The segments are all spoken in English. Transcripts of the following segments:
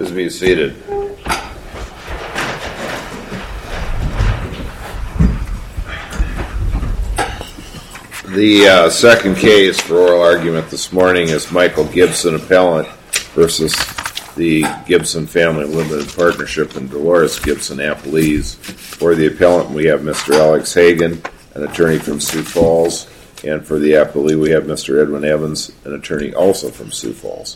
Please be seated. The second case for oral argument this morning is Michael Gibson, appellant, versus the Gibson Family Limited Partnership and Dolores Gibson, appellees. For the appellant, we have Mr. Alex Hagan, an attorney from Sioux Falls, and for the appellee, we have Mr. Edwin Evans, an attorney also from Sioux Falls.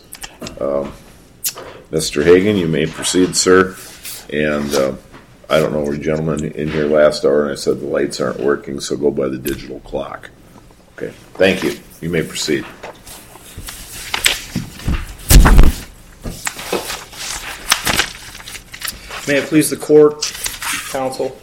Mr. Hagan, you may proceed, sir. And I don't know, were gentlemen in here last hour, and I said the lights aren't working, so go by the digital clock. Okay, thank you. You may proceed. May it please the court, counsel.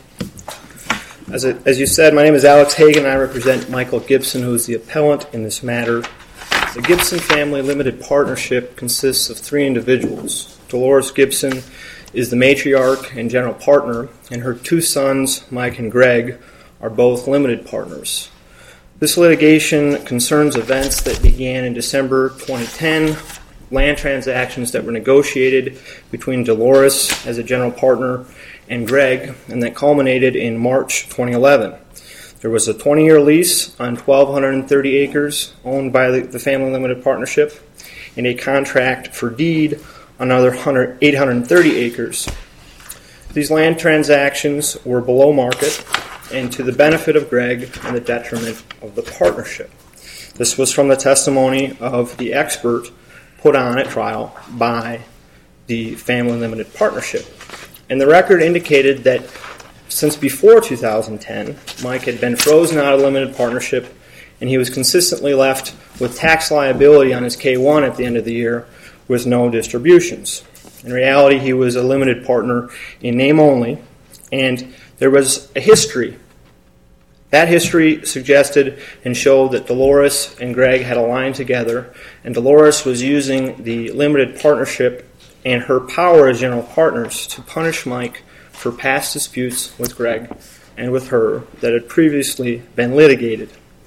As you said, my name is Alex Hagan, and I represent Michael Gibson, who is the appellant in this matter. The Gibson Family Limited Partnership consists of three individuals. Dolores Gibson is the matriarch and general partner, and her two sons, Mike and Greg, are both limited partners. This litigation concerns events that began in December 2010, land transactions that were negotiated between Dolores as a general partner and Greg, and that culminated in March 2011. There was a 20-year lease on 1,230 acres owned by the Family Limited Partnership and a contract for deed on another 830 acres. These land transactions were below market and to the benefit of Greg and the detriment of the partnership. This was from the testimony of the expert put on at trial by the Family Limited Partnership. And the record indicated that since before 2010, Mike had been frozen out of the limited partnership, and he was consistently left with tax liability on his K-1 at the end of the year with no distributions. In reality, he was a limited partner in name only, and there was a history. That history suggested and showed that Dolores and Greg had aligned together, and Dolores was using the limited partnership and her power as general partners to punish Mike for past disputes with Greg and with her that had previously been litigated.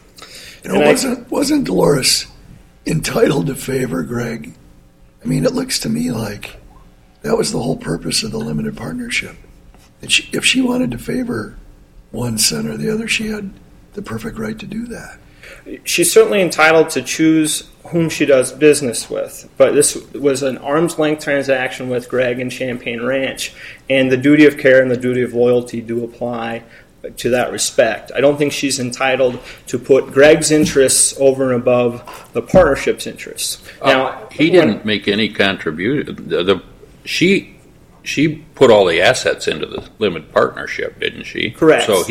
Wasn't Dolores entitled to favor Greg? I mean, it looks to me like that was the whole purpose of the limited partnership. And if she wanted to favor one son or the other, she had the perfect right to do that. She's certainly entitled to choose whom she does business with, but this was an arm's length transaction with Greg and Champaign Ranch, and the duty of care and the duty of loyalty do apply to that respect. I don't think she's entitled to put Greg's interests over and above the partnership's interests. Now, he didn't make any contribution. She put all the assets into the limited partnership, didn't she? Correct. So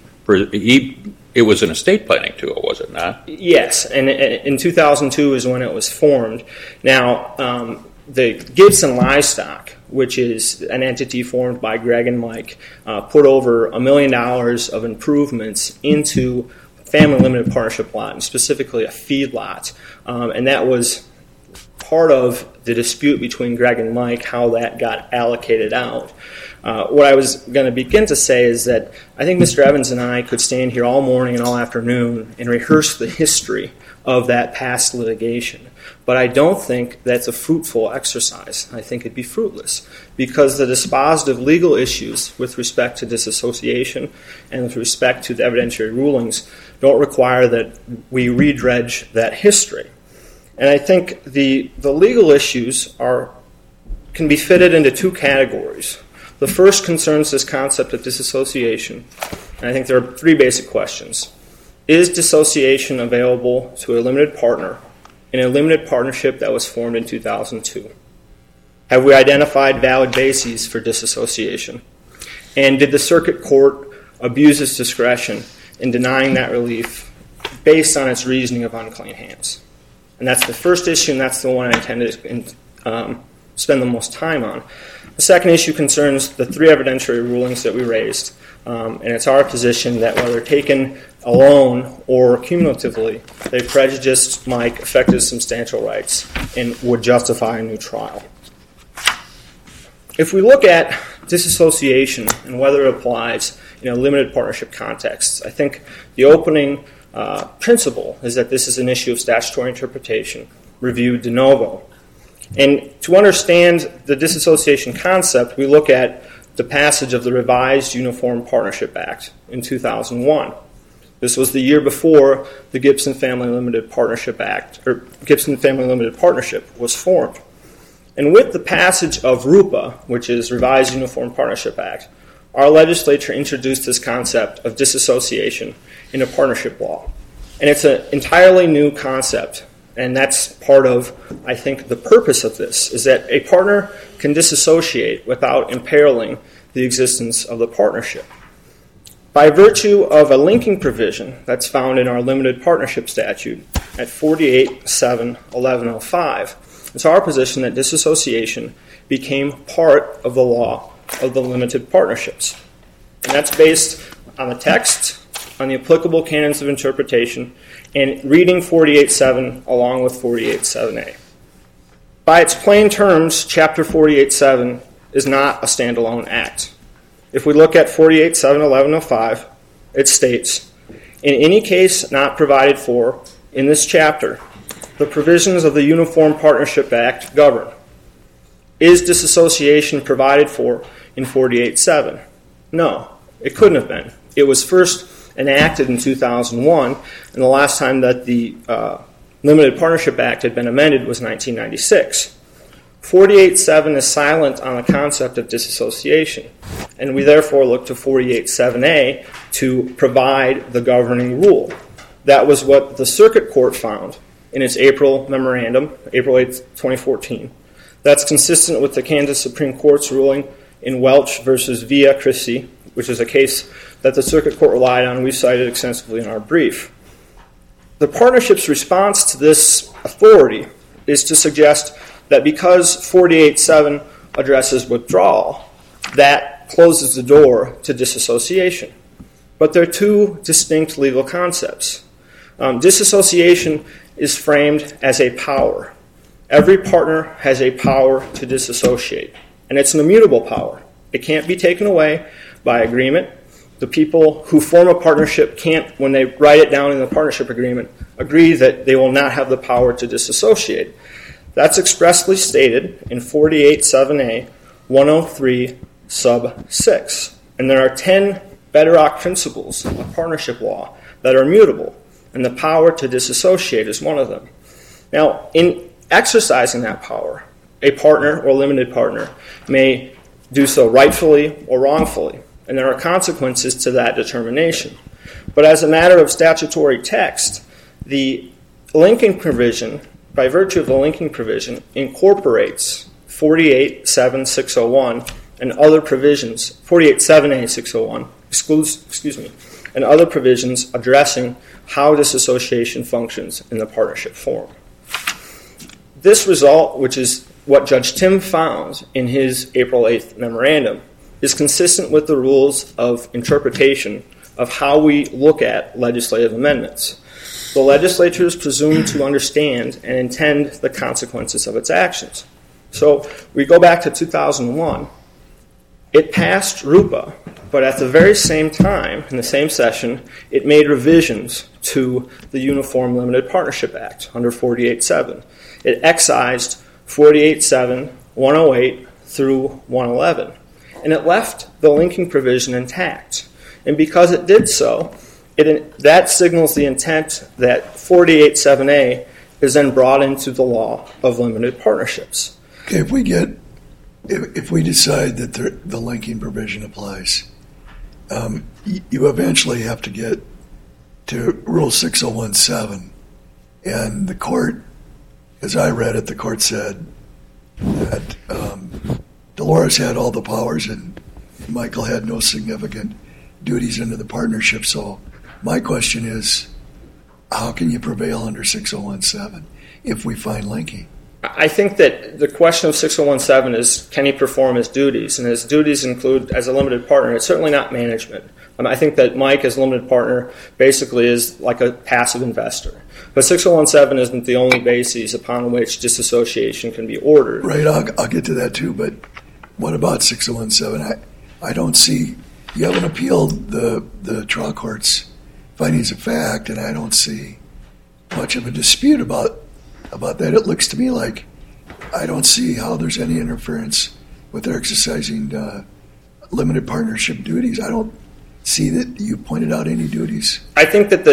it was an estate planning tool, was it not? Yes, and in 2002 is when it was formed. Now, the Gibson Livestock, which is an entity formed by Greg and Mike, put over $1 million of improvements into Family Limited Partnership lot, and specifically a feed lot, and that was part of the dispute between Greg and Mike, how that got allocated out. What I was going to begin to say is that I think Mr. Evans and I could stand here all morning and all afternoon and rehearse the history of that past litigation. But I don't think that's a fruitful exercise. I think it'd be fruitless because the dispositive legal issues with respect to disassociation and with respect to the evidentiary rulings don't require that we redredge that history. And I think the legal issues can be fitted into two categories. The first concerns this concept of disassociation, and I think there are three basic questions. Is dissociation available to a limited partner in a limited partnership that was formed in 2002? Have we identified valid bases for disassociation? And did the circuit court abuse its discretion in denying that relief based on its reasoning of unclean hands? And that's the first issue, and that's the one I intend to spend the most time on. The second issue concerns the three evidentiary rulings that we raised, and it's our position that whether taken alone or cumulatively, they prejudiced Mike, affected substantial rights, and would justify a new trial. If we look at disassociation and whether it applies in a limited partnership context, I think the opening principle is that this is an issue of statutory interpretation, reviewed de novo. And to understand the disassociation concept, we look at the passage of the revised Uniform Partnership Act in 2001. This was the year before the Gibson Family Limited Partnership Act, or Gibson Family Limited Partnership, was formed. And with the passage of RUPA, which is Revised Uniform Partnership Act, our legislature introduced this concept of disassociation into partnership law. And it's an entirely new concept, and that's part of, I think, the purpose of this, is that a partner can disassociate without imperiling the existence of the partnership. By virtue of a linking provision that's found in our limited partnership statute at 48.7.1105, it's our position that disassociation became part of the law of the limited partnerships. And that's based on the text, on the applicable canons of interpretation, and reading 48.7 along with 48.7a. By its plain terms, Chapter 48.7 is not a standalone act. If we look at 48.7.1105, it states, in any case not provided for in this chapter, the provisions of the Uniform Partnership Act govern. Is disassociation provided for in 48.7? No, it couldn't have been. It was first enacted in 2001, and the last time that the Limited Partnership Act had been amended was 1996. 48.7 is silent on the concept of disassociation, and we therefore look to 48.7a to provide the governing rule. That was what the Circuit Court found in its April memorandum, April 8, 2014. That's consistent with the Kansas Supreme Court's ruling in Welch versus Via Christi, which is a case that the Circuit Court relied on and we cited extensively in our brief. The partnership's response to this authority is to suggest that because 48.7 addresses withdrawal, that closes the door to disassociation. But there are two distinct legal concepts. Disassociation is framed as a power. Every partner has a power to disassociate, and it's an immutable power. It can't be taken away by agreement. The people who form a partnership can't, when they write it down in the partnership agreement, agree that they will not have the power to disassociate. That's expressly stated in 48.7a, 103 sub 6. And there are 10 bedrock principles of partnership law that are immutable, and the power to disassociate is one of them. Now, in exercising that power, a partner or limited partner may do so rightfully or wrongfully, and there are consequences to that determination. But as a matter of statutory text, the linking provision, by virtue of the linking provision, incorporates 48.7.601 and other provisions, 48.7a.601, and other provisions addressing how disassociation functions in the partnership form. This result, which is what Judge Tim found in his April 8th memorandum, is consistent with the rules of interpretation of how we look at legislative amendments. The legislature is presumed to understand and intend the consequences of its actions. So we go back to 2001. It passed RUPA, but at the very same time, in the same session, it made revisions to the Uniform Limited Partnership Act under 48.7. It excised 48.7, 108 through 111. And it left the linking provision intact. And because it did so, that signals the intent that 48.7a is then brought into the law of limited partnerships. Okay, if we decide that the linking provision applies, you eventually have to get to Rule 6017. And the court, as I read it, the court said that Dolores had all the powers and Michael had no significant duties under the partnership. So my question is, how can you prevail under 6017 if we find linking? I think that the question of 6017 is, can he perform his duties? And his duties include, as a limited partner, it's certainly not management. I think that Mike, as a limited partner, basically is like a passive investor. But 6017 isn't the only basis upon which disassociation can be ordered. Right, I'll get to that too, but what about 6017? I don't see, you haven't appealed the trial court's findings of fact, and I don't see much of a dispute about that. It looks to me like I don't see how there's any interference with their exercising limited partnership duties. I don't see that you pointed out any duties. I think that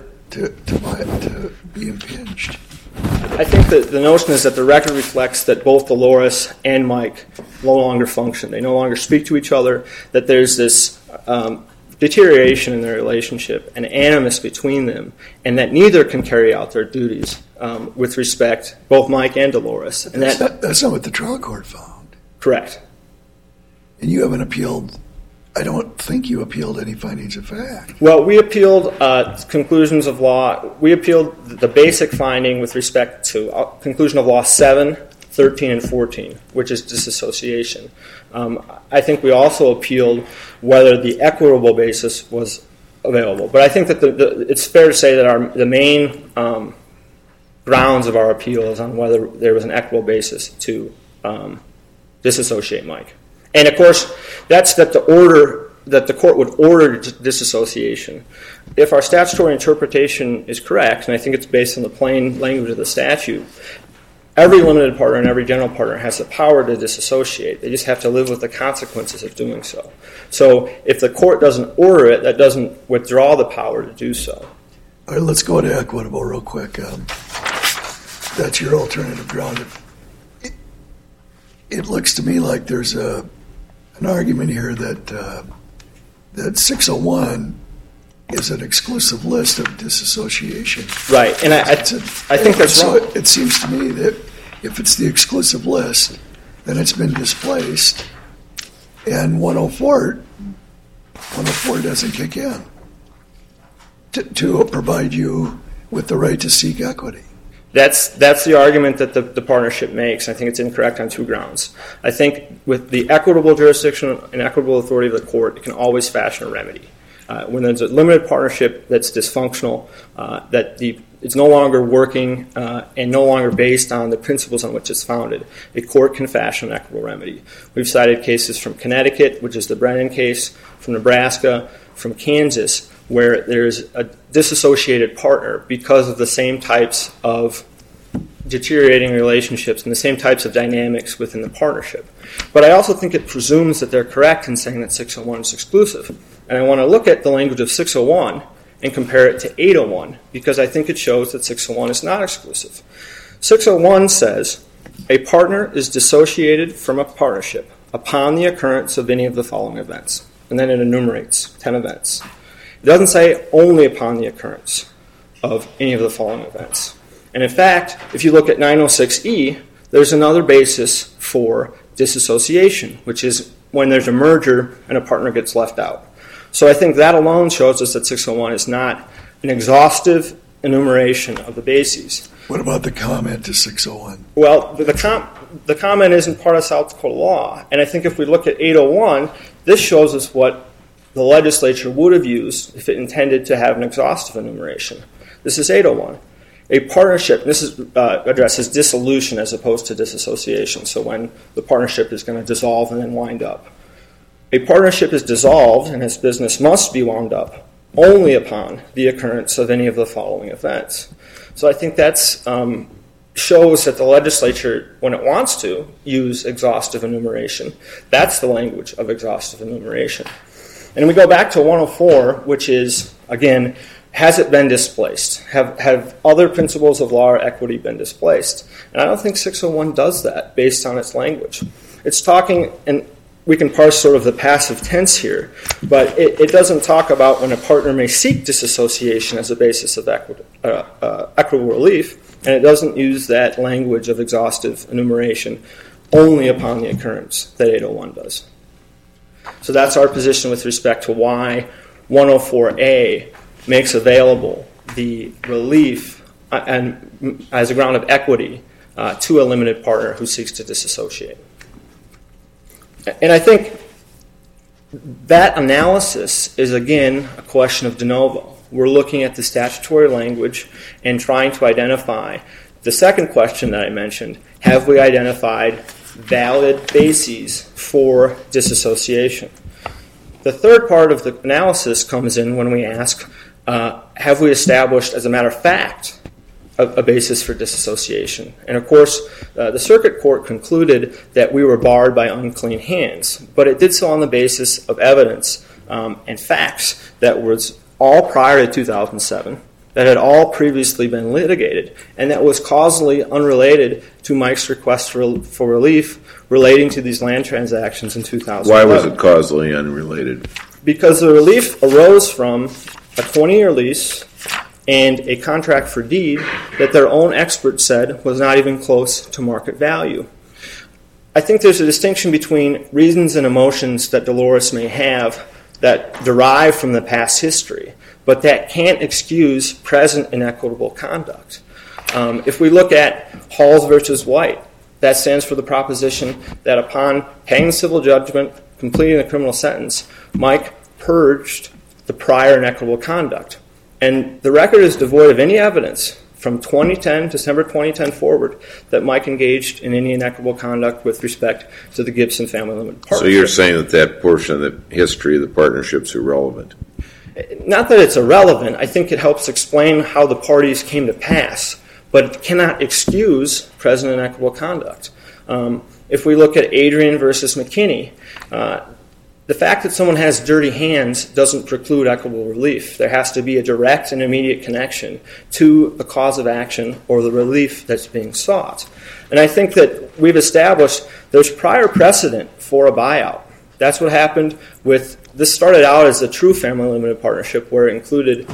to be impinged. I think that the notion is that the record reflects that both Dolores and Mike no longer function. They no longer speak to each other, that there's this deterioration in their relationship and animus between them, and that neither can carry out their duties with respect, both Mike and Dolores. And that's not what the trial court found. Correct. And you haven't appealed. I don't think you appealed any findings of fact. Well, we appealed conclusions of law. We appealed the basic finding with respect to conclusion of law 7, 13, and 14, which is disassociation. I think we also appealed whether the equitable basis was available. But I think that it's fair to say that the main grounds of our appeal is on whether there was an equitable basis to disassociate Mike. And of course, that's that the court would order disassociation. If our statutory interpretation is correct, and I think it's based on the plain language of the statute, every limited partner and every general partner has the power to disassociate. They just have to live with the consequences of doing so. So if the court doesn't order it, that doesn't withdraw the power to do so. All right, let's go to equitable real quick. That's your alternative ground. It looks to me like there's an argument here that 601 is an exclusive list of disassociation. Right, and I think that's wrong. So it seems to me that if it's the exclusive list, then it's been displaced, and 104 doesn't kick in to provide you with the right to seek equity. That's the argument that the partnership makes. I think it's incorrect on two grounds. I think with the equitable jurisdiction and equitable authority of the court, it can always fashion a remedy. When there's a limited partnership that's dysfunctional, it's no longer working and no longer based on the principles on which it's founded, a court can fashion an equitable remedy. We've cited cases from Connecticut, which is the Brennan case, from Nebraska, from Kansas, where there's a disassociated partner because of the same types of deteriorating relationships and the same types of dynamics within the partnership. But I also think it presumes that they're correct in saying that 601 is exclusive. And I want to look at the language of 601 and compare it to 801 because I think it shows that 601 is not exclusive. 601 says, a partner is dissociated from a partnership upon the occurrence of any of the following events. And then it enumerates 10 events. It doesn't say only upon the occurrence of any of the following events. And in fact, if you look at 906E, there's another basis for disassociation, which is when there's a merger and a partner gets left out. So I think that alone shows us that 601 is not an exhaustive enumeration of the bases. What about the comment to 601? Well, the comment isn't part of South Dakota law. And I think if we look at 801, this shows us what the legislature would have used if it intended to have an exhaustive enumeration. This is 801. A partnership, this addresses dissolution as opposed to disassociation, so when the partnership is going to dissolve and then wind up. A partnership is dissolved and its business must be wound up only upon the occurrence of any of the following events. So I think that shows that the legislature, when it wants to use exhaustive enumeration, that's the language of exhaustive enumeration. And we go back to 104, which is, again, has it been displaced? Have other principles of law or equity been displaced? And I don't think 601 does that based on its language. It's talking, and we can parse sort of the passive tense here, but it doesn't talk about when a partner may seek disassociation as a basis of equitable relief, and it doesn't use that language of exhaustive enumeration only upon the occurrence that 801 does. So that's our position with respect to why 104A makes available the relief and as a ground of equity to a limited partner who seeks to disassociate. And I think that analysis is, again, a question of de novo. We're looking at the statutory language and trying to identify the second question that I mentioned. Have we identified valid bases for disassociation? The third part of the analysis comes in when we ask, have we established, as a matter of fact, a basis for disassociation. And of course, the circuit court concluded that we were barred by unclean hands, but it did so on the basis of evidence and facts that was all prior to 2007, that had all previously been litigated, and that was causally unrelated to Mike's request for relief relating to these land transactions in 2011. Why was it causally unrelated? Because the relief arose from a 20-year lease and a contract for deed that their own expert said was not even close to market value. I think there's a distinction between reasons and emotions that Dolores may have that derive from the past history, but that can't excuse present inequitable conduct. If we look at Halls versus White, that stands for the proposition that upon paying the civil judgment, completing the criminal sentence, Mike purged the prior inequitable conduct. And the record is devoid of any evidence from 2010, December 2010 forward, that Mike engaged in any inequitable conduct with respect to the Gibson Family Limited Partnership. So you're saying that that portion of the history of the partnership's irrelevant? Not that it's irrelevant. I think it helps explain how the parties came to pass, but it cannot excuse present inequitable conduct. If we look at Adrian versus McKinney, the fact that someone has dirty hands doesn't preclude equitable relief. There has to be a direct and immediate connection to the cause of action or the relief that's being sought. And I think that we've established there's prior precedent for a buyout. That's what happened with, this started out as a true family limited partnership where it included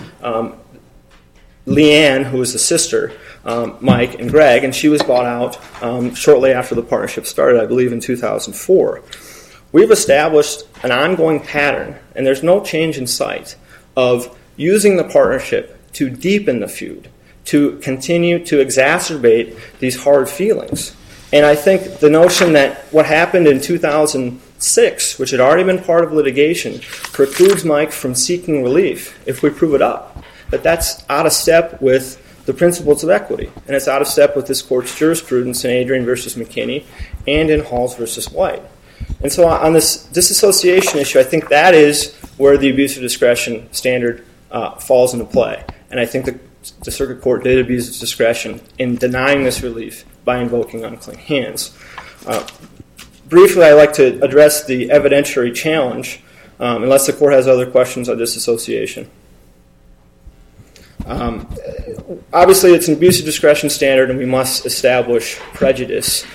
Leanne, who was the sister, Mike, and Greg, and she was bought out shortly after the partnership started, I believe in 2004. We've established an ongoing pattern, and there's no change in sight, of using the partnership to deepen the feud, to continue to exacerbate these hard feelings. And I think the notion that what happened in 2006, which had already been part of litigation, precludes Mike from seeking relief if we prove it up. But that's out of step with the principles of equity, and it's out of step with this court's jurisprudence in Adrian versus McKinney and in Halls versus White. And so on this disassociation issue, I think that is where the abuse of discretion standard falls into play. And I think the circuit court did abuse its discretion in denying this relief by invoking unclean hands. Briefly, I'd like to address the evidentiary challenge, unless the court has other questions on disassociation. Obviously, it's an abuse of discretion standard, and we must establish prejudice.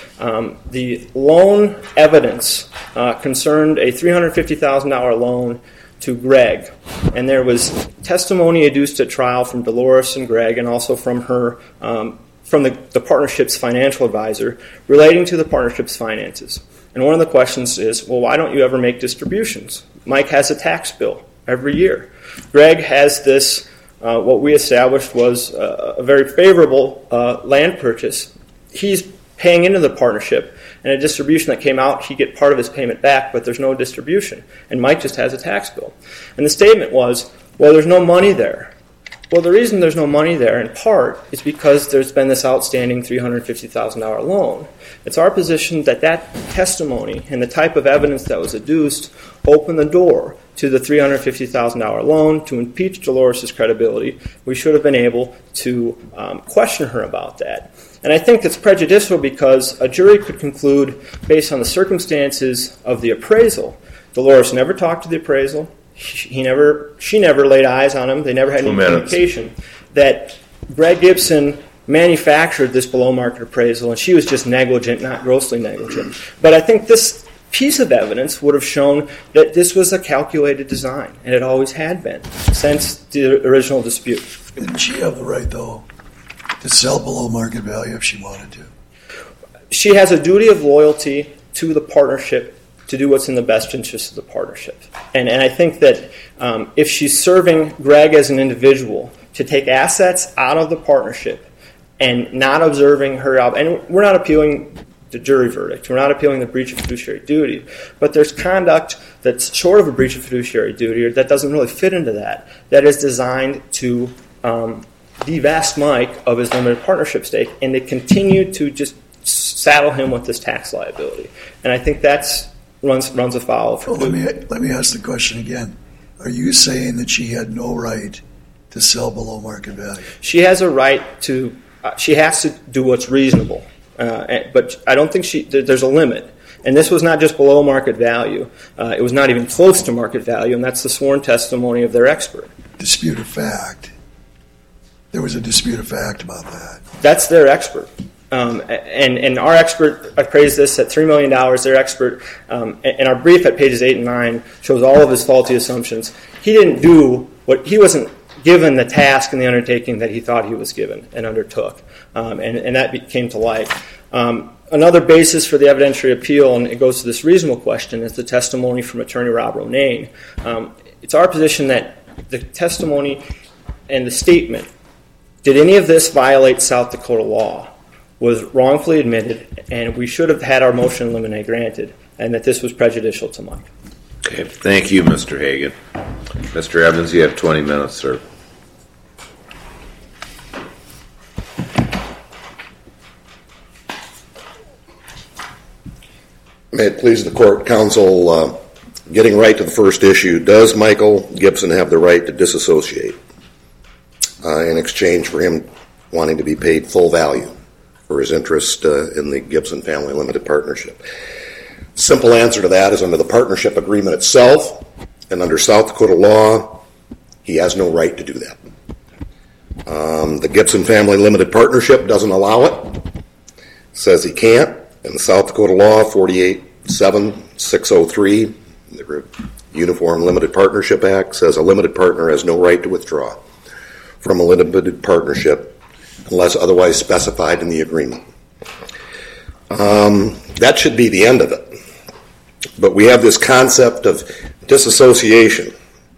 The loan evidence concerned a $350,000 loan to Greg, and there was testimony adduced at trial from Dolores and Greg, and also from her, from the partnership's financial advisor, relating to the partnership's finances. And one of the questions is, well, why don't you ever make distributions? Mike has a tax bill every year. Greg has this. What we established was a very favorable land purchase. He's paying into the partnership, and a distribution that came out, he'd get part of his payment back, but there's no distribution. And Mike just has a tax bill. And the statement was, well, there's no money there. Well, the reason there's no money there, in part, is because there's been this outstanding $350,000 loan. It's our position that that testimony and the type of evidence that was adduced opened the door to the $350,000 loan to impeach Dolores' credibility. We should have been able to question her about that. And I think it's prejudicial because a jury could conclude, based on the circumstances of the appraisal, Dolores never talked to the appraisal. She never laid eyes on him. They never had any communication. That Greg Gibson manufactured this below-market appraisal, and she was just negligent, not grossly negligent. But I think this piece of evidence would have shown that this was a calculated design, and it always had been since the original dispute. Didn't she have the right, though, to sell below market value if she wanted to? She has a duty of loyalty to the partnership to do what's in the best interest of the partnership. And I think that if she's serving Greg as an individual to take assets out of the partnership and not observing her, and we're not appealing the jury verdict, we're not appealing the breach of fiduciary duty, but there's conduct that's short of a breach of fiduciary duty or that doesn't really fit into that is designed to divest Mike of his limited partnership stake and to continue to just saddle him with this tax liability. And I think that's runs afoul. Let me ask the question again. Are you saying that she had no right to sell below market value? She has a right to she has to do what's reasonable. But I don't think there's a limit. And this was not just below market value. It was not even close to market value, and that's the sworn testimony of their expert. Dispute of fact. There was a dispute of fact about that. That's their expert. And our expert appraised this at $3 million. Their expert, in our brief at pages 8 and 9, shows all of his faulty assumptions. He didn't do he wasn't given the task and the undertaking that he thought he was given and undertook. And that came to light. Another basis for the evidentiary appeal, and it goes to this reasonable question, is the testimony from Attorney Rob Ronayne. It's our position that the testimony and the statement, did any of this violate South Dakota law, was wrongfully admitted, and we should have had our motion in limine granted, and that this was prejudicial to Mike. Okay, thank you, Mr. Hagan. Mr. Evans, you have 20 minutes, sir. May it please the court, counsel, getting right to the first issue, does Michael Gibson have the right to disassociate in exchange for him wanting to be paid full value for his interest in the Gibson Family Limited Partnership? Simple answer to that is under the partnership agreement itself and under South Dakota law, he has no right to do that. The Gibson Family Limited Partnership doesn't allow it, says he can't. In the South Dakota law, 48-7-603, the Uniform Limited Partnership Act says a limited partner has no right to withdraw from a limited partnership unless otherwise specified in the agreement. That should be the end of it. But we have this concept of disassociation.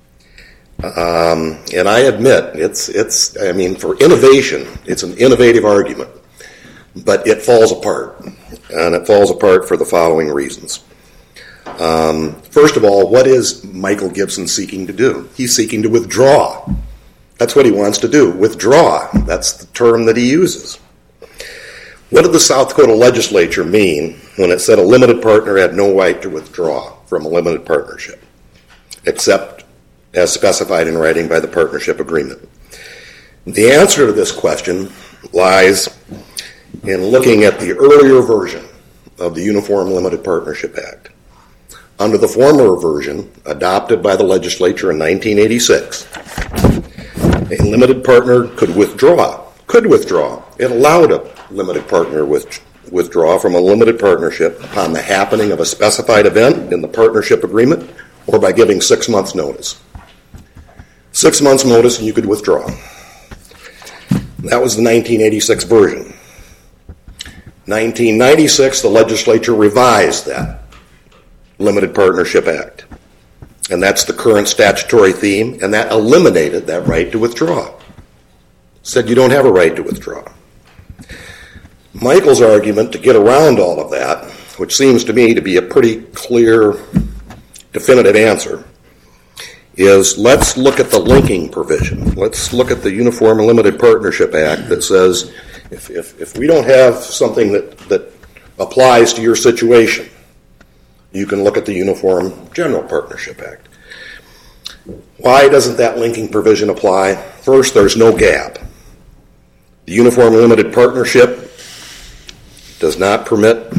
And I admit, for innovation, it's an innovative argument. But it falls apart. And it falls apart for the following reasons. First of all, what is Michael Gibson seeking to do? He's seeking to withdraw. That's what he wants to do, withdraw. That's the term that he uses. What did the South Dakota legislature mean when it said a limited partner had no right to withdraw from a limited partnership, except as specified in writing by the partnership agreement? The answer to this question lies in looking at the earlier version of the Uniform Limited Partnership Act. Under the former version, adopted by the legislature in 1986, a limited partner could withdraw. It allowed a limited partner withdraw from a limited partnership upon the happening of a specified event in the partnership agreement or by giving 6 months' notice. 6 months' notice and you could withdraw. That was the 1986 version. 1996, the legislature revised that Limited Partnership Act. And that's the current statutory theme, and that eliminated that right to withdraw. Said you don't have a right to withdraw. Michael's argument to get around all of that, which seems to me to be a pretty clear, definitive answer, is let's look at the linking provision. Let's look at the Uniform Limited Partnership Act that says if we don't have something that applies to your situation, you can look at the Uniform General Partnership Act. Why doesn't that linking provision apply? First, there's no gap. The Uniform Limited Partnership does not permit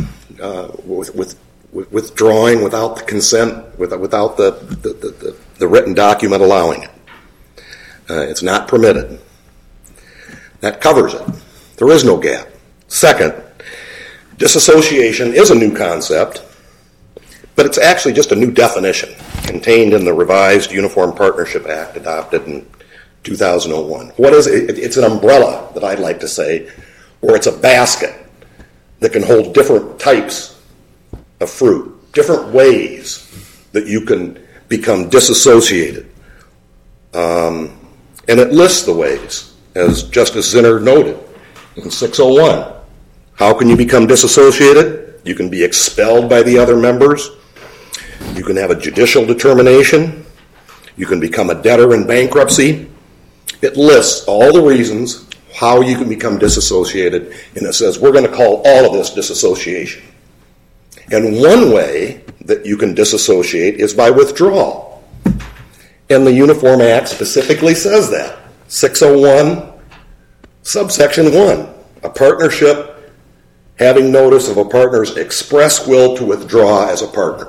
withdrawing without the consent, without the written document allowing it. It's not permitted. That covers it. There is no gap. Second, disassociation is a new concept, but it's actually just a new definition contained in the revised Uniform Partnership Act adopted in 2001. What is it? It's an umbrella, that I'd like to say, or it's a basket that can hold different types of fruit, different ways that you can become disassociated. And it lists the ways, as Justice Zinner noted in 601. How can you become disassociated? You can be expelled by the other members. You can have a judicial determination. You can become a debtor in bankruptcy. It lists all the reasons how you can become disassociated, and it says we're going to call all of this disassociation. And one way that you can disassociate is by withdrawal. And the Uniform Act specifically says that. 601, subsection 1. a partnership having notice of a partner's express will to withdraw as a partner.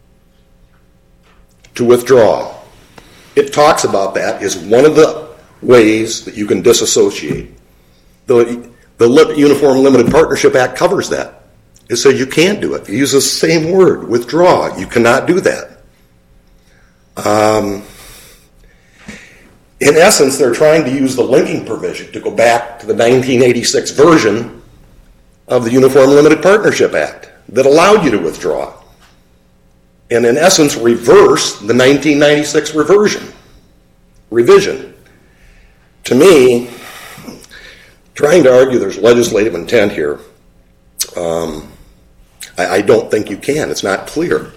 To withdraw. It talks about that as one of the ways that you can disassociate. The Uniform Limited Partnership Act covers that. It says you can't do it. It uses the same word, withdraw. You cannot do that. In essence, they're trying to use the linking provision to go back to the 1986 version of the Uniform Limited Partnership Act that allowed you to withdraw. And in essence, reverse the 1996 revision. To me, trying to argue there's legislative intent here, I don't think you can. It's not clear.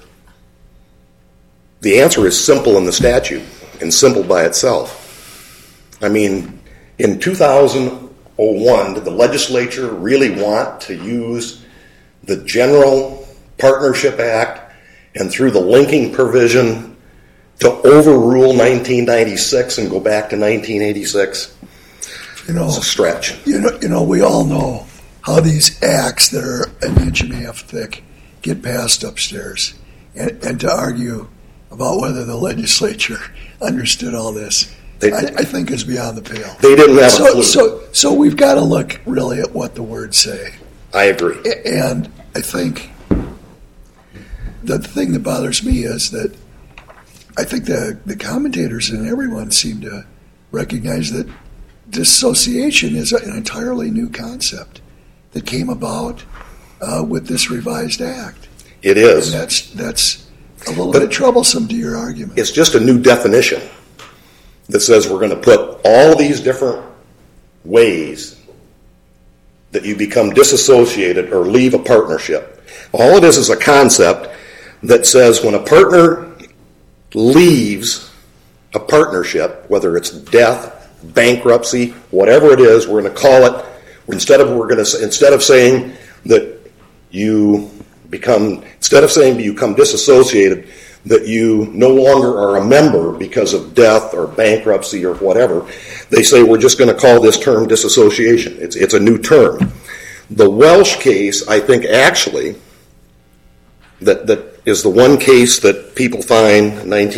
The answer is simple in the statute, and simple by itself. I mean, in 2001, did the legislature really want to use the General Partnership Act and through the linking provision to overrule 1996 and go back to 1986? It's a stretch. You know, we all know how these acts that are an inch and a half thick get passed upstairs. And to argue about whether the legislature understood all this, I think is beyond the pale. They didn't have a clue. So we've got to look really at what the words say. I agree. And I think the thing that bothers me is that I think the commentators and everyone seem to recognize that dissociation is an entirely new concept that came about with this revised act. It is. And that's a little bit troublesome to your argument. It's just a new definition that says we're going to put all these different ways that you become disassociated or leave a partnership. All it is a concept that says when a partner leaves a partnership, whether it's death, bankruptcy, whatever it is, we're going to call it, instead of saying that you become disassociated, that you no longer are a member because of death or bankruptcy or whatever, they say we're just going to call this term disassociation. It's a new term. The Welsh case, I think actually, that is the one case that people find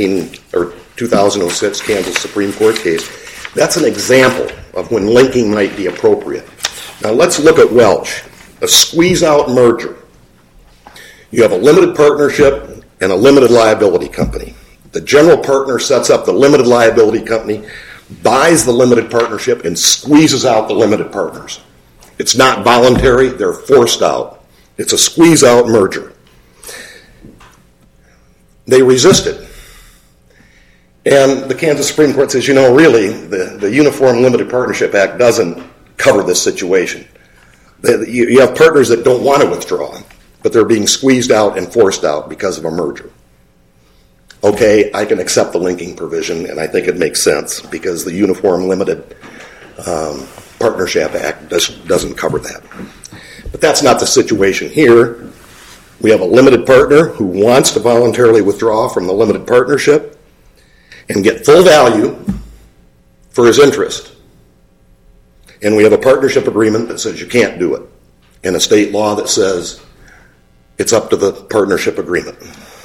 2006 Kansas Supreme Court case. That's an example of when linking might be appropriate. Now let's look at Welsh, a squeeze-out merger. You have a limited partnership and a limited liability company. The general partner sets up the limited liability company, buys the limited partnership, and squeezes out the limited partners. It's not voluntary, they're forced out. It's a squeeze-out merger. They resisted. And the Kansas Supreme Court says, really, the Uniform Limited Partnership Act doesn't cover this situation. You have partners that don't want to withdraw, but they're being squeezed out and forced out because of a merger. Okay, I can accept the linking provision, and I think it makes sense because the Uniform Limited Partnership Act doesn't cover that. But that's not the situation here. We have a limited partner who wants to voluntarily withdraw from the limited partnership and get full value for his interest. And we have a partnership agreement that says you can't do it, and a state law that says it's up to the partnership agreement.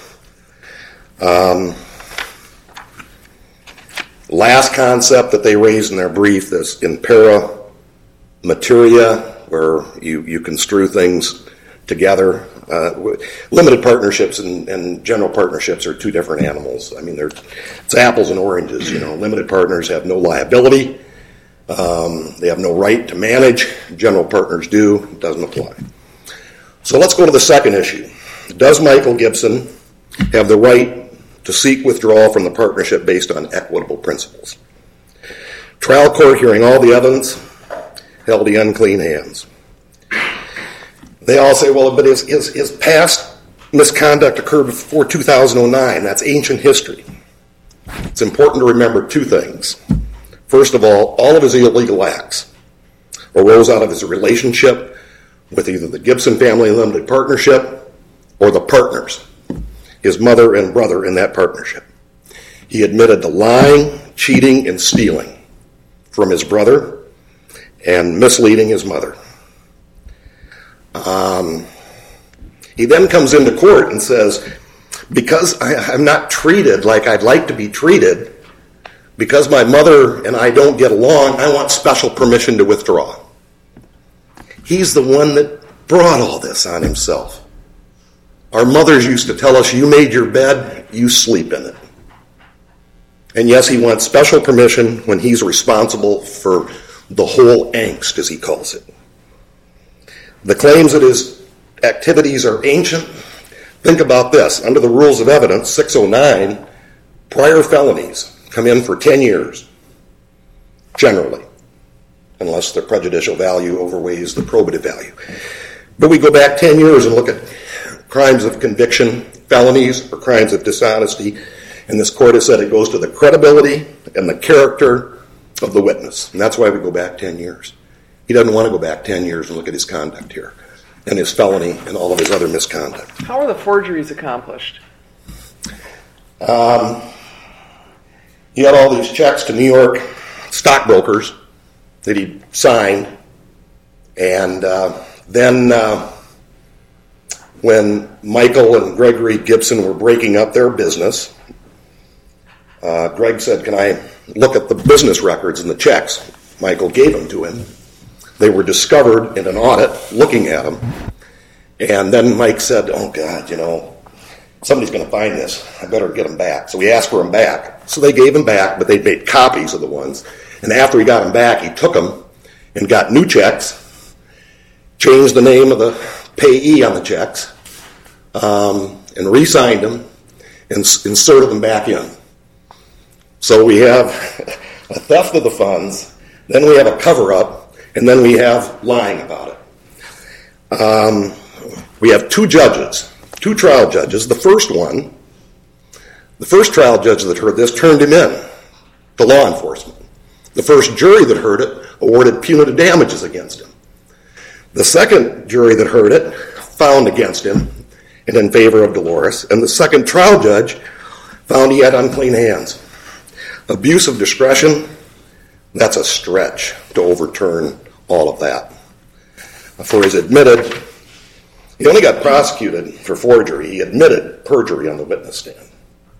Last concept that they raised in their brief, this impera materia, where you construe things together. Limited partnerships and general partnerships are two different animals. I mean, it's apples and oranges. Limited partners have no liability. They have no right to manage. General partners do. It doesn't apply. So let's go to the second issue. Does Michael Gibson have the right to seek withdrawal from the partnership based on equitable principles? Trial court, hearing all the evidence, held the unclean hands. They all say, well, but his past misconduct occurred before 2009. That's ancient history. It's important to remember two things. First of all of his illegal acts arose out of his relationship with either the Gibson Family Limited Partnership or the partners, his mother and brother in that partnership. He admitted to lying, cheating, and stealing from his brother and misleading his mother. He then comes into court and says, because I'm not treated like I'd like to be treated, because my mother and I don't get along, I want special permission to withdraw. He's the one that brought all this on himself. Our mothers used to tell us, you made your bed, you sleep in it. And yes, he wants special permission when he's responsible for the whole angst, as he calls it. The claims that his activities are ancient, think about this. Under the rules of evidence, 609, prior felonies come in for 10 years, generally, unless the prejudicial value outweighs the probative value. But we go back 10 years and look at crimes of conviction, felonies, or crimes of dishonesty, and this court has said it goes to the credibility and the character of the witness. And that's why we go back 10 years. He doesn't want to go back 10 years and look at his conduct here, and his felony and all of his other misconduct. How are the forgeries accomplished? He had all these checks to New York stockbrokers that he signed, and then when Michael and Gregory Gibson were breaking up their business, Greg said, can I look at the business records and the checks? Michael gave them to him. They were discovered in an audit looking at them. And then Mike said, oh, God, somebody's going to find this. I better get them back. So he asked for them back. So they gave them back, but they made copies of the ones. And after he got them back, he took them and got new checks, changed the name of the payee on the checks, and re-signed them and inserted them back in. So we have a theft of the funds, then we have a cover-up, and then we have lying about it. We have two trial judges. The first trial judge that heard this turned him in to law enforcement. The first jury that heard it awarded punitive damages against him. The second jury that heard it found against him and in favor of Dolores. And the second trial judge found he had unclean hands. Abuse of discretion, that's a stretch to overturn all of that. For his admitted, he only got prosecuted for forgery. He admitted perjury on the witness stand.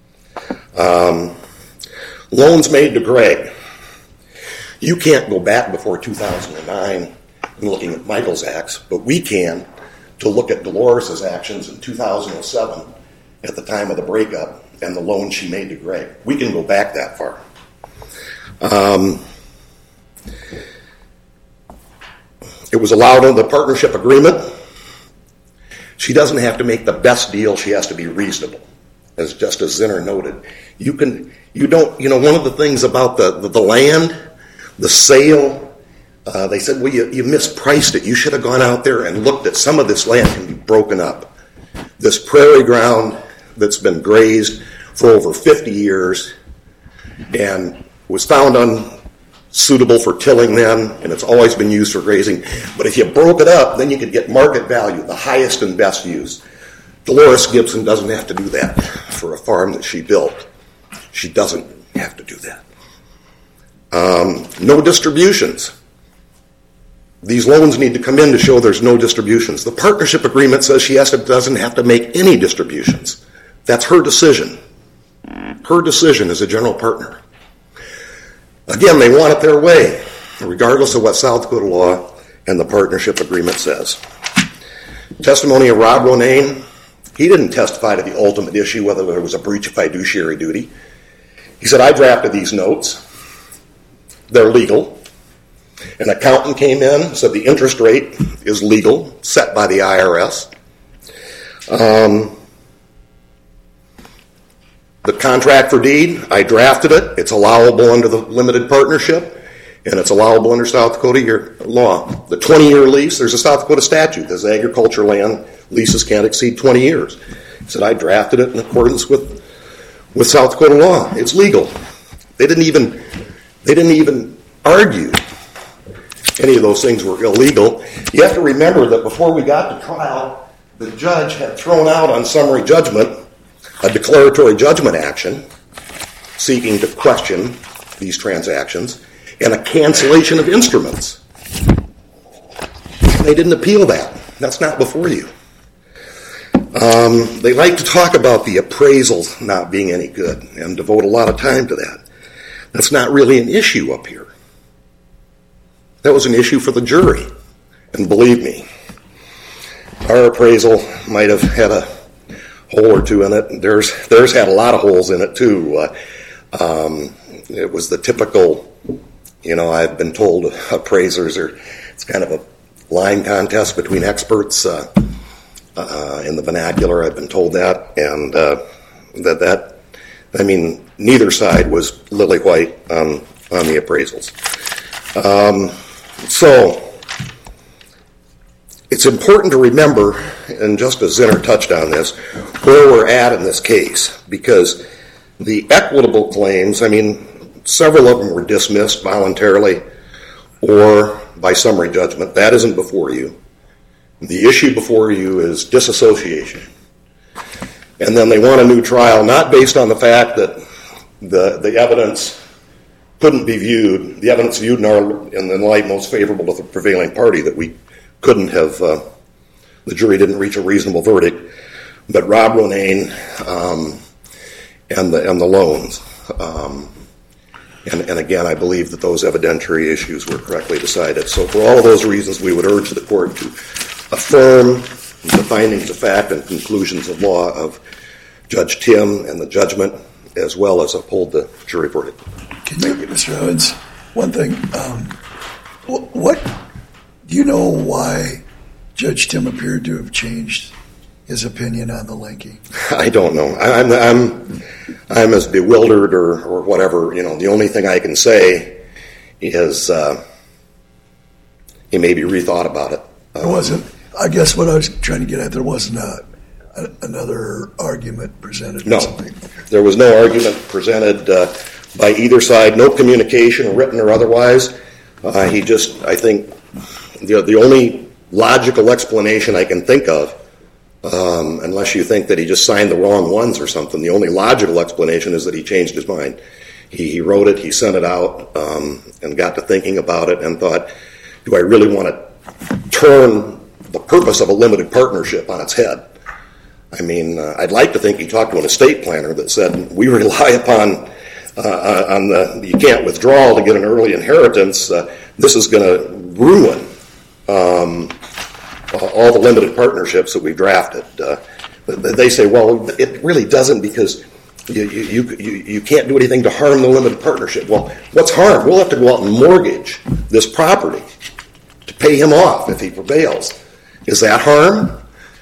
Loans made to Greg. You can't go back before 2009 and looking at Michael's acts, but we can to look at Dolores' actions in 2007 at the time of the breakup and the loan she made to Greg. We can go back that far. It was allowed under the partnership agreement. She doesn't have to make the best deal. She has to be reasonable, as Justice Zinner noted. One of the things about the land, the sale, they said, well, you mispriced it. You should have gone out there and looked at some of this land can be broken up. This prairie ground that's been grazed for over 50 years and was found unsuitable for tilling then, and it's always been used for grazing. But if you broke it up, then you could get market value, the highest and best use. Dolores Gibson doesn't have to do that for a farm that she built. She doesn't have to do that. No distributions. These loans need to come in to show there's no distributions. The partnership agreement says she doesn't have to make any distributions. That's her decision. Her decision as a general partner. Again, they want it their way, regardless of what South Dakota law and the partnership agreement says. Testimony of Rob Ronayne, he didn't testify to the ultimate issue, whether there was a breach of fiduciary duty. He said, I drafted these notes. They're legal. An accountant came in, said the interest rate is legal, set by the IRS. The contract for deed, I drafted it. It's allowable under the limited partnership, and it's allowable under South Dakota law. The 20-year lease, there's a South Dakota statute. There's agriculture land leases can't exceed 20 years. He said, I drafted it in accordance with South Dakota law. It's legal. They didn't even argue any of those things were illegal. You have to remember that before we got to trial, the judge had thrown out on summary judgment a declaratory judgment action seeking to question these transactions and a cancellation of instruments. They didn't appeal that. That's not before you. They like to talk about the appraisals not being any good and devote a lot of time to that. That's not really an issue up here. That was an issue for the jury. And believe me, our appraisal might have had a hole or two in it. Theirs had a lot of holes in it too. It was the typical, I've been told appraisers it's kind of a line contest between experts in the vernacular. I've been told that, and neither side was lily white on the appraisals. So it's important to remember, and Justice Zinner touched on this, where we're at in this case, because the equitable claims, several of them were dismissed voluntarily or by summary judgment. That isn't before you. The issue before you is disassociation. And then they want a new trial, not based on the fact that the evidence couldn't be viewed, the evidence viewed in the light most favorable to the prevailing party, that we couldn't have, the jury didn't reach a reasonable verdict, but Rob Ronayne and the loans. And again, I believe that those evidentiary issues were correctly decided. So for all of those reasons, we would urge the court to affirm the findings of fact and conclusions of law of Judge Tim and the judgment, as well as uphold the jury verdict. Can you, Mr. Evans, one thing, what do you know why Judge Tim appeared to have changed his opinion on the linking? I don't know. I'm as bewildered or whatever. The only thing I can say is he maybe rethought about it. It wasn't. I guess what I was trying to get at, there was not another argument presented. No, something. There was no argument presented by either side. No communication, written or otherwise. I think the only logical explanation I can think of, unless you think that he just signed the wrong ones or something, the only logical explanation is that he changed his mind. He wrote it, he sent it out, and got to thinking about it and thought, do I really want to turn the purpose of a limited partnership on its head? I'd like to think he talked to an estate planner that said, we rely upon you can't withdraw to get an early inheritance. This is going to ruin all the limited partnerships that we've drafted. They say, well, it really doesn't, because you can't do anything to harm the limited partnership. Well, what's harm? We'll have to go out and mortgage this property to pay him off if he prevails. Is that harm?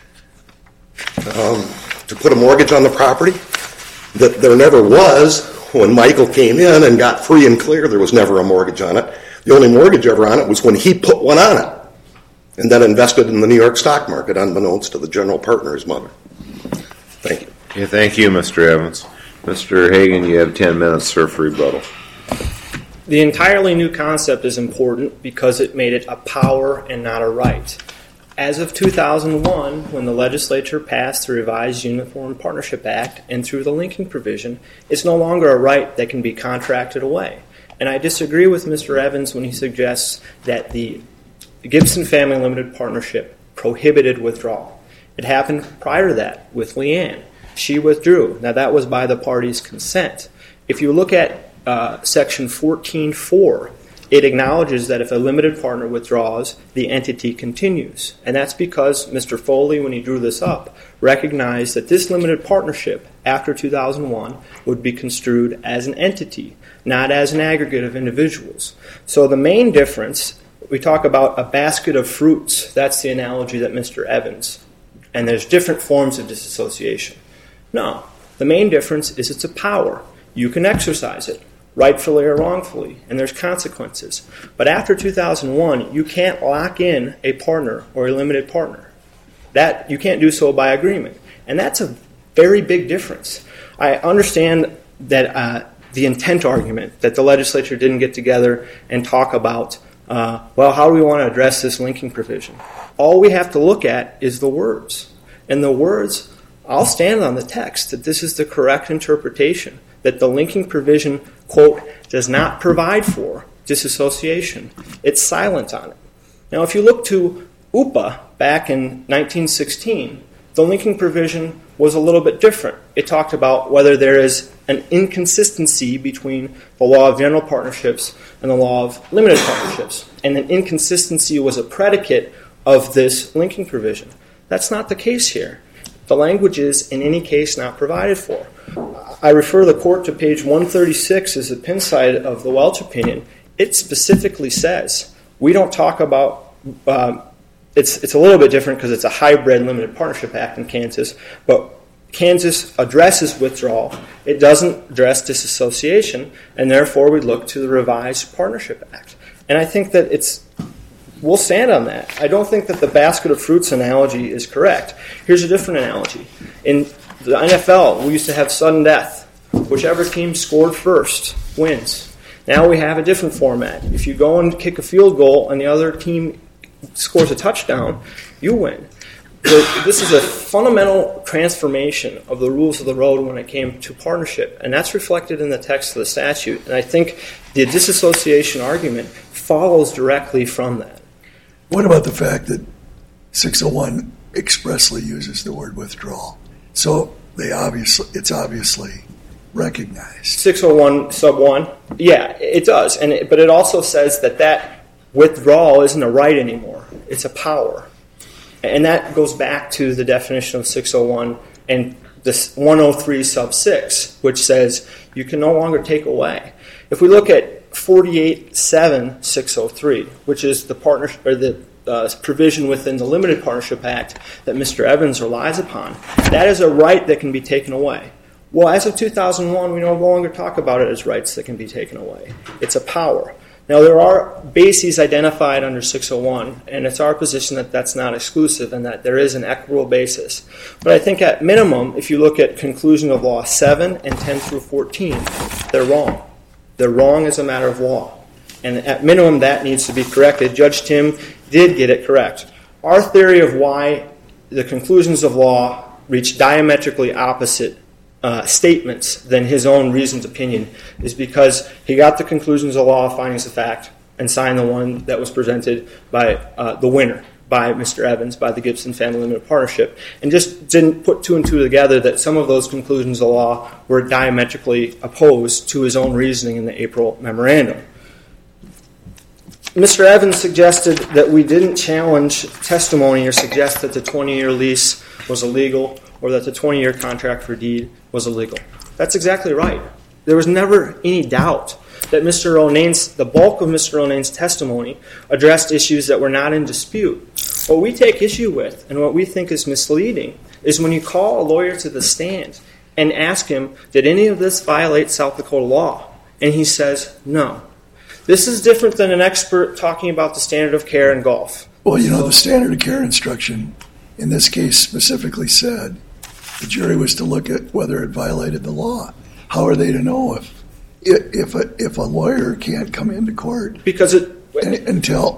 To put a mortgage on the property? That there never was. When Michael came in and got free and clear, there was never a mortgage on it. The only mortgage ever on it was when he put one on it and then invested in the New York stock market, unbeknownst to the general partner, his mother. Thank you. Okay, thank you, Mr. Evans. Mr. Hagan, you have 10 minutes, sir, for rebuttal. The entirely new concept is important because it made it a power and not a right. As of 2001, when the legislature passed the revised Uniform Partnership Act and through the linking provision, it's no longer a right that can be contracted away. And I disagree with Mr. Evans when he suggests that the Gibson Family Limited Partnership prohibited withdrawal. It happened prior to that with Leanne. She withdrew. Now, that was by the parties' consent. If you look at Section 14.4, it acknowledges that if a limited partner withdraws, the entity continues. And that's because Mr. Foley, when he drew this up, recognized that this limited partnership after 2001 would be construed as an entity, not as an aggregate of individuals. So the main difference, we talk about a basket of fruits. That's the analogy that Mr. Evans, and there's different forms of disassociation. No, the main difference is it's a power. You can exercise it, rightfully or wrongfully, and there's consequences. But after 2001, you can't lock in a partner or a limited partner. That you can't do so by agreement. And that's a very big difference. I understand that the intent argument, that the legislature didn't get together and talk about, how do we want to address this linking provision? All we have to look at is the words. And the words, I'll stand on the text that this is the correct interpretation, that the linking provision, quote, does not provide for disassociation. It's silent on it. Now, if you look to UPA back in 1916, the linking provision was a little bit different. It talked about whether there is an inconsistency between the law of general partnerships and the law of limited partnerships. And an inconsistency was a predicate of this linking provision. That's not the case here. The language is, in any case, not provided for. I refer the court to page 136 as the pin side of the Welch opinion. It specifically says, we don't talk about, it's a little bit different because it's a hybrid limited partnership act in Kansas, but Kansas addresses withdrawal. It doesn't address disassociation, and therefore we look to the revised Partnership Act. And I think that we'll stand on that. I don't think that the basket of fruits analogy is correct. Here's a different analogy. In the NFL, we used to have sudden death. Whichever team scored first wins. Now we have a different format. If you go and kick a field goal and the other team scores a touchdown, you win. This is a fundamental transformation of the rules of the road when it came to partnership, and that's reflected in the text of the statute. And I think the disassociation argument follows directly from that. What about the fact that 601 expressly uses the word withdrawal? So it's obviously recognized. 601 sub 1? Yeah, it does. But it also says that withdrawal isn't a right anymore. It's a power. And that goes back to the definition of 601 and this 103 sub 6, which says you can no longer take away. If we look at 48.7.603, which is the provision within the Limited Partnership Act that Mr. Evans relies upon, that is a right that can be taken away. Well, as of 2001, we no longer talk about it as rights that can be taken away. It's a power. Now, there are bases identified under 601, and it's our position that that's not exclusive and that there is an equitable basis. But I think at minimum, if you look at conclusion of law 7 and 10 through 14, they're wrong. They're wrong as a matter of law. And at minimum, that needs to be corrected. Judge Tim did get it correct. Our theory of why the conclusions of law reach diametrically opposite statements than his own reasoned opinion is because he got the conclusions of law, findings of fact, and signed the one that was presented by the winner, by Mr. Evans, by the Gibson Family Limited Partnership, and just didn't put two and two together that some of those conclusions of law were diametrically opposed to his own reasoning in the April memorandum. Mr. Evans suggested that we didn't challenge testimony or suggest that the 20-year lease was illegal or that the 20-year contract for deed was illegal. That's exactly right. There was never any doubt that the bulk of Mr. O'Nane's testimony addressed issues that were not in dispute. What we take issue with and what we think is misleading is when you call a lawyer to the stand and ask him, did any of this violate South Dakota law? And he says, no. This is different than an expert talking about the standard of care in golf. Well, the standard of care instruction in this case specifically said the jury was to look at whether it violated the law. How are they to know if a lawyer can't come into court and tell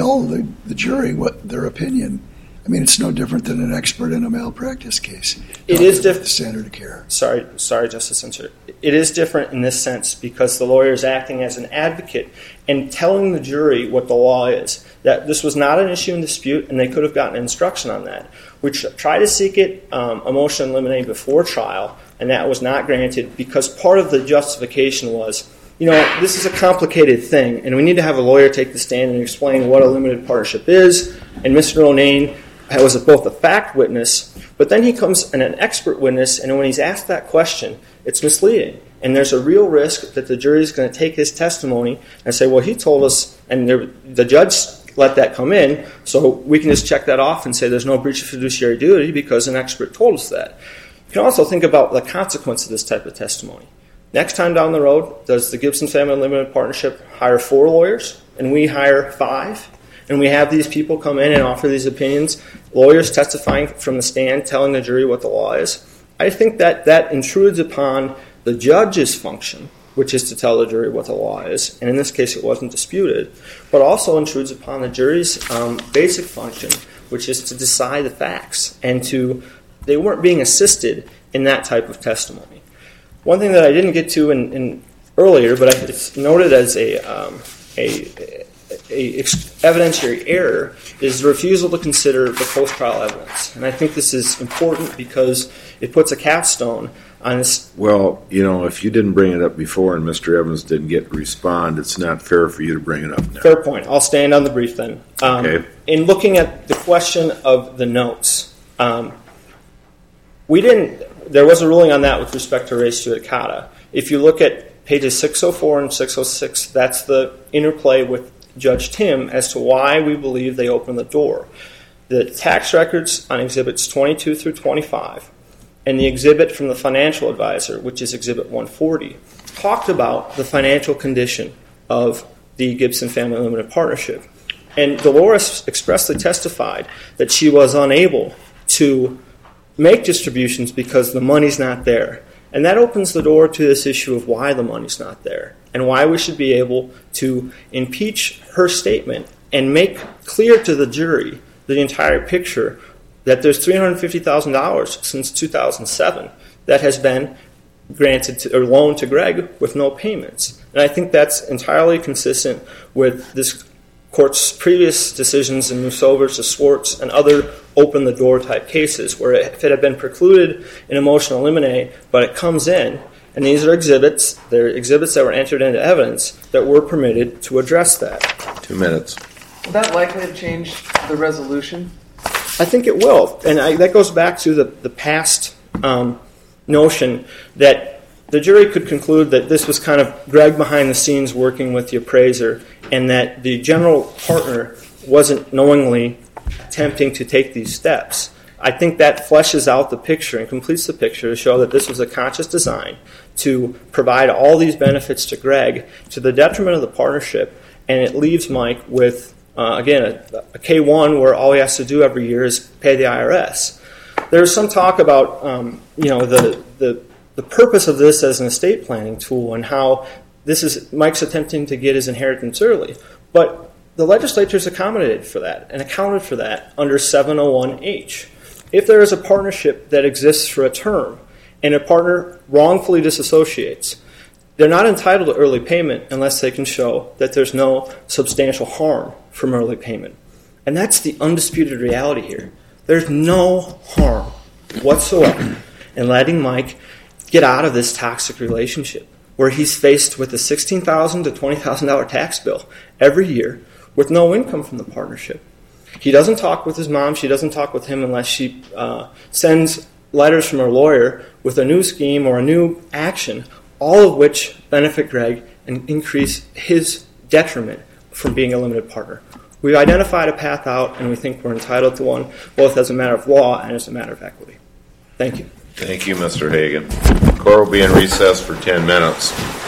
the jury what their opinion? I mean, it's no different than an expert in a malpractice case. It is different. The standard of care. Sorry, Justice Sensor. It is different in this sense because the lawyer is acting as an advocate and telling the jury what the law is. That this was not an issue in dispute, and they could have gotten instruction on that. We tried to seek it a motion eliminating before trial, and that was not granted because part of the justification was, this is a complicated thing, and we need to have a lawyer take the stand and explain what a limited partnership is. And Mr. O'Nane was both a fact witness, but then he comes and an expert witness, and when he's asked that question, it's misleading. And there's a real risk that the jury is going to take his testimony and say, well, he told us, and the judge let that come in, so we can just check that off and say there's no breach of fiduciary duty because an expert told us that. You can also think about the consequence of this type of testimony. Next time down the road, does the Gibson Family Limited Partnership hire 4 lawyers, and we hire 5? And we have these people come in and offer these opinions, lawyers testifying from the stand, telling the jury what the law is. I think that intrudes upon the judge's function, which is to tell the jury what the law is. And in this case, it wasn't disputed. But also intrudes upon the jury's basic function, which is to decide the facts. And they weren't being assisted in that type of testimony. One thing that I didn't get to in earlier, but it's noted as evidentiary error is the refusal to consider the post-trial evidence. And I think this is important because it puts a capstone on this. Well, if you didn't bring it up before and Mr. Evans didn't get to respond, it's not fair for you to bring it up now. Fair point. I'll stand on the brief then. Okay. In looking at the question of the notes, there was a ruling on that with respect to res judicata. If you look at pages 604 and 606, that's the interplay with Judge Tim as to why we believe they opened the door. The tax records on Exhibits 22 through 25 and the exhibit from the financial advisor, which is Exhibit 140, talked about the financial condition of the Gibson Family Limited Partnership. And Dolores expressly testified that she was unable to make distributions because the money's not there. And that opens the door to this issue of why the money's not there and why we should be able to impeach her statement and make clear to the jury the entire picture that there's $350,000 since 2007 that has been granted or loaned to Greg with no payments. And I think that's entirely consistent with this court's previous decisions in Mousseau versus Swartz and other open-the-door type cases where if it had been precluded in a motion to eliminate, but it comes in, and these are exhibits, they're exhibits that were entered into evidence that were permitted to address that. 2 minutes. Will that likely have changed the resolution? I think it will, and that goes back to the past notion that the jury could conclude that this was kind of Greg behind the scenes working with the appraiser and that the general partner wasn't knowingly attempting to take these steps. I think that fleshes out the picture and completes the picture to show that this was a conscious design to provide all these benefits to Greg to the detriment of the partnership, and it leaves Mike with, again, a K-1 where all he has to do every year is pay the IRS. There's some talk about the purpose of this as an estate planning tool and how this is Mike's attempting to get his inheritance early. But the legislature's accommodated for that and accounted for that under 701H. If there is a partnership that exists for a term and a partner wrongfully disassociates, they're not entitled to early payment unless they can show that there's no substantial harm from early payment. And that's the undisputed reality here. There's no harm whatsoever in letting Mike get out of this toxic relationship where he's faced with a $16,000 to $20,000 tax bill every year with no income from the partnership. He doesn't talk with his mom. She doesn't talk with him unless she sends letters from her lawyer with a new scheme or a new action, all of which benefit Greg and increase his detriment from being a limited partner. We've identified a path out, and we think we're entitled to one, both as a matter of law and as a matter of equity. Thank you. Thank you, Mr. Hagan. The court will be in recess for 10 minutes.